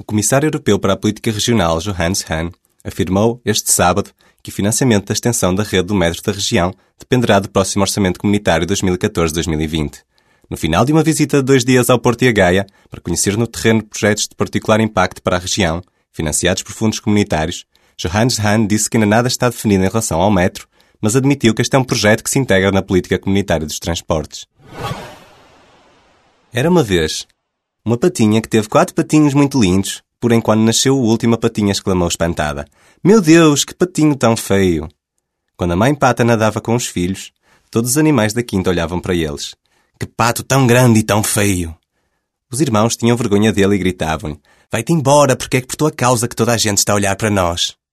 Comissário Europeu para a Política Regional, Johannes Hahn, afirmou este sábado que o financiamento da extensão da rede do metro da região dependerá do próximo Orçamento Comunitário 2014-2020. No final de uma visita de 2 dias ao Porto e a Gaia, para conhecer no terreno projetos de particular impacto para a região, financiados por fundos comunitários, Johannes Hahn disse que ainda nada está definido em relação ao metro, mas admitiu que este é um projeto que se integra na política comunitária dos transportes. Era uma vez uma patinha que teve 4 patinhos muito lindos, porém quando nasceu o último a patinha exclamou espantada: "Meu Deus, que patinho tão feio!" Quando a mãe pata nadava com os filhos, todos os animais da quinta olhavam para eles. "Que pato tão grande e tão feio!" Os irmãos tinham vergonha dele e gritavam-lhe: "Vai-te embora, porque é que por tua causa que toda a gente está a olhar para nós."